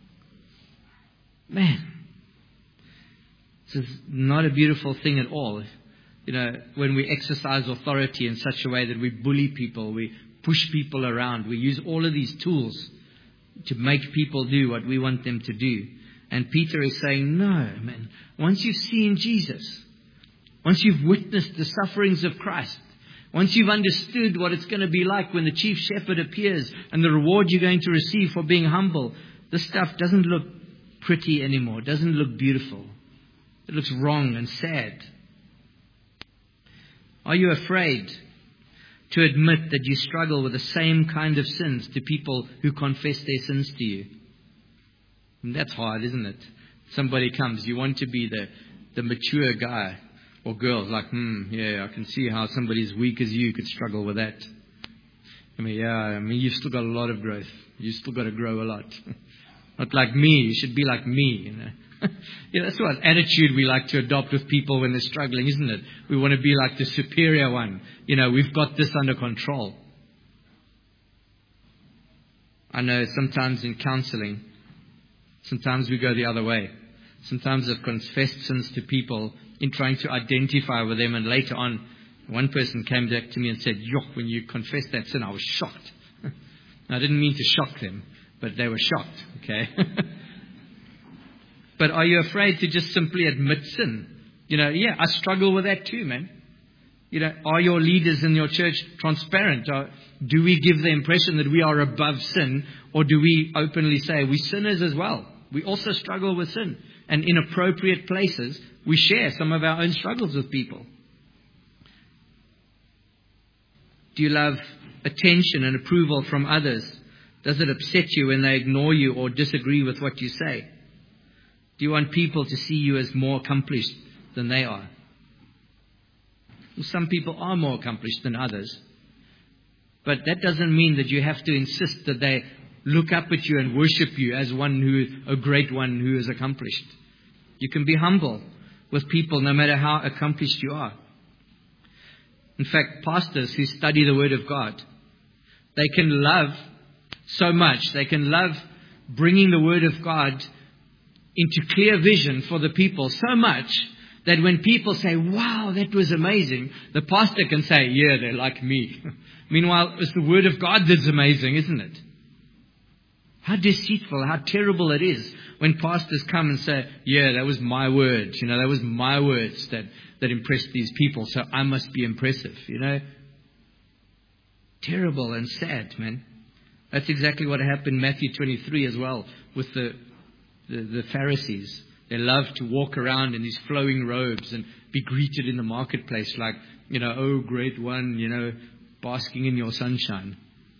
Man, this is not a beautiful thing at all. When we exercise authority in such a way that we bully people, we push people around, we use all of these tools to make people do what we want them to do. And Peter is saying, no, man, once you've seen Jesus, once you've witnessed the sufferings of Christ, once you've understood what it's going to be like when the chief shepherd appears and the reward you're going to receive for being humble, this stuff doesn't look pretty anymore. It doesn't look beautiful. It looks wrong and sad. Are you afraid to admit that you struggle with the same kind of sins to people who confess their sins to you? And that's hard, isn't it? Somebody comes, you want to be the mature guy or girl, like, yeah, I can see how somebody as weak as you could struggle with that. You've still got a lot of growth. You've still got to grow a lot. Not like me, you should be like me, that's what attitude we like to adopt with people when they're struggling, isn't it? We want to be like the superior one. We've got this under control. I know sometimes in counseling, sometimes we go the other way. Sometimes I've confessed sins to people in trying to identify with them, and later on, one person came back to me and said, when you confessed that sin, I was shocked. I didn't mean to shock them, but they were shocked, okay? But are you afraid to just simply admit sin? I struggle with that too, man. Are your leaders in your church transparent? Do we give the impression that we are above sin, or do we openly say we're sinners as well? We also struggle with sin. And in appropriate places, we share some of our own struggles with people. Do you love attention and approval from others? Does it upset you when they ignore you or disagree with what you say? Do you want people to see you as more accomplished than they are? Well, some people are more accomplished than others. But that doesn't mean that you have to insist that they look up at you and worship you as a great one who is accomplished. You can be humble with people no matter how accomplished you are. In fact, pastors who study the Word of God, they can love so much. They can love bringing the Word of God into clear vision for the people so much that when people say, wow, that was amazing, the pastor can say, yeah, they're like me. Meanwhile, it's the Word of God that's amazing, isn't it? How deceitful, how terrible it is when pastors come and say, yeah, that was my words. That was my words that impressed these people, so I must be impressive, Terrible and sad, man. That's exactly what happened in Matthew 23 as well with the Pharisees. They loved to walk around in these flowing robes and be greeted in the marketplace like, oh, great one, basking in your sunshine.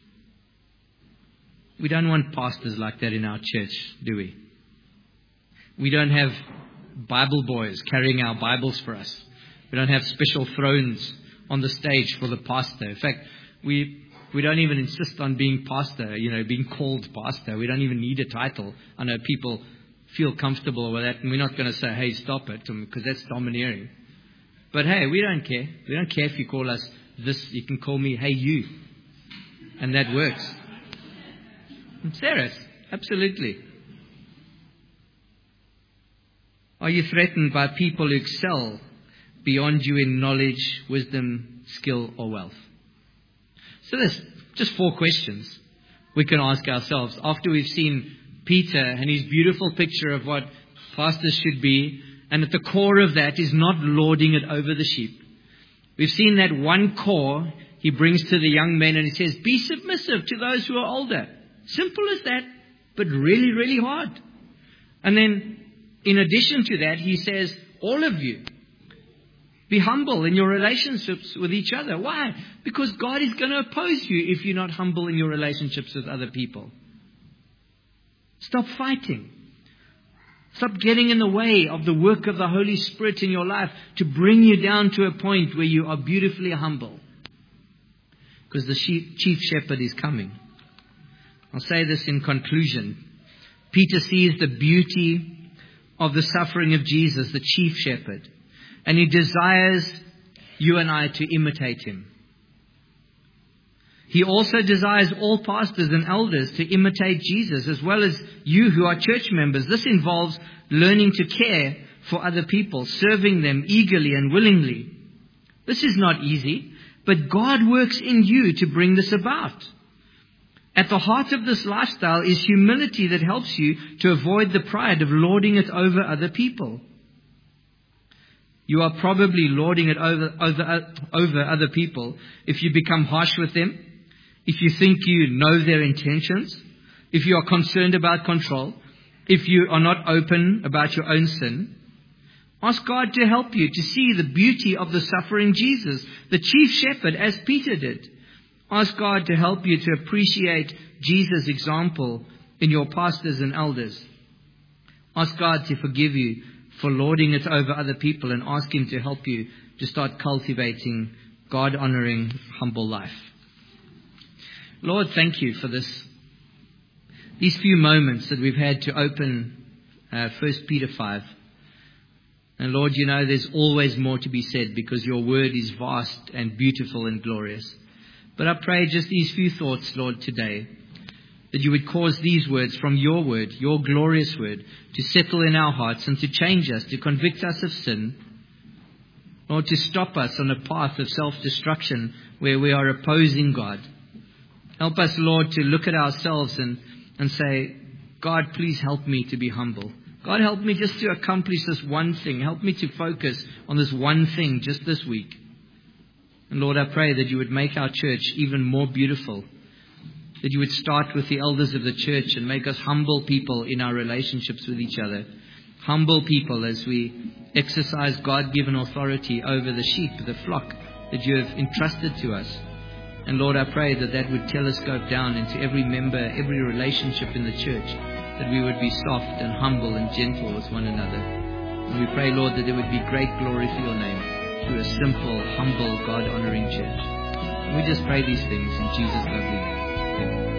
We don't want pastors like that in our church, do we? We don't have Bible boys carrying our Bibles for us. We don't have special thrones on the stage for the pastor. In fact, we don't even insist on being pastor, being called pastor. We don't even need a title. I know people feel comfortable with that, and we're not going to say, hey, stop it, because that's domineering. But hey, we don't care. We don't care if you call us this. You can call me, hey, you. And that works. I'm serious. Absolutely. Are you threatened by people who excel beyond you in knowledge, wisdom, skill, or wealth? So there's just 4 questions we can ask ourselves after we've seen Peter and his beautiful picture of what pastors should be, and at the core of that is not lording it over the sheep. We've seen that one core he brings to the young men, and he says, be submissive to those who are older. Simple as that, but really, really hard. And then, in addition to that, he says, all of you, be humble in your relationships with each other. Why? Because God is going to oppose you if you're not humble in your relationships with other people. Stop fighting. Stop getting in the way of the work of the Holy Spirit in your life to bring you down to a point where you are beautifully humble. Because the chief shepherd is coming. I'll say this in conclusion. Peter sees the beauty of the suffering of Jesus, the chief shepherd. And he desires you and I to imitate him. He also desires all pastors and elders to imitate Jesus, as well as you who are church members. This involves learning to care for other people, serving them eagerly and willingly. This is not easy, but God works in you to bring this about. At the heart of this lifestyle is humility that helps you to avoid the pride of lording it over other people. You are probably lording it over other people if you become harsh with them, if you think you know their intentions, if you are concerned about control, if you are not open about your own sin. Ask God to help you to see the beauty of the suffering Jesus, the chief shepherd, as Peter did. Ask God to help you to appreciate Jesus' example in your pastors and elders. Ask God to forgive you for lording it over other people, and ask him to help you to start cultivating God-honoring, humble life. Lord, thank you for these few moments that we've had to open 1 Peter 5. And Lord, there's always more to be said because your word is vast and beautiful and glorious. But I pray just these few thoughts, Lord, today, that you would cause these words from your word, your glorious word, to settle in our hearts and to change us, to convict us of sin, Lord, to stop us on a path of self-destruction where we are opposing God. Help us, Lord, to look at ourselves and say, God, please help me to be humble. God, help me just to accomplish this one thing. Help me to focus on this one thing just this week. And Lord, I pray that you would make our church even more beautiful. That you would start with the elders of the church and make us humble people in our relationships with each other. Humble people as we exercise God-given authority over the sheep, the flock that you have entrusted to us. And Lord, I pray that would telescope down into every member, every relationship in the church, that we would be soft and humble and gentle with one another. And we pray, Lord, that there would be great glory for your name through a simple, humble, God-honoring church. And we just pray these things in Jesus' lovely name. Amen.